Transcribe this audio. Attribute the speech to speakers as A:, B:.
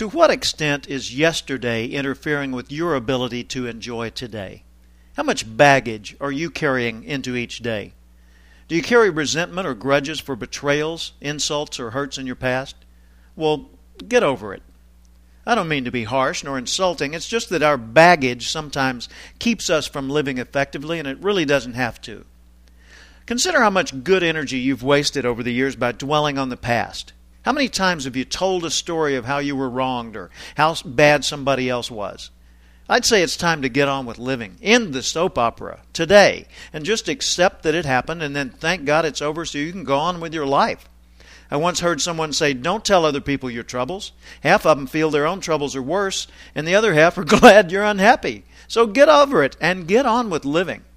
A: To what extent is yesterday interfering with your ability to enjoy today? How much baggage are you carrying into each day? Do you carry resentment or grudges for betrayals, insults, or hurts in your past? Well, get over it. I don't mean to be harsh nor insulting. It's just that our baggage sometimes keeps us from living effectively, and it really doesn't have to. Consider how much good energy you've wasted over the years by dwelling on the past. How many times have you told a story of how you were wronged or how bad somebody else was? I'd say it's time to get on with living. End the soap opera today and just accept that it happened and then thank God it's over so you can go on with your life. I once heard someone say, don't tell other people your troubles. Half of them feel their own troubles are worse, and the other half are glad you're unhappy. So get over it and get on with living.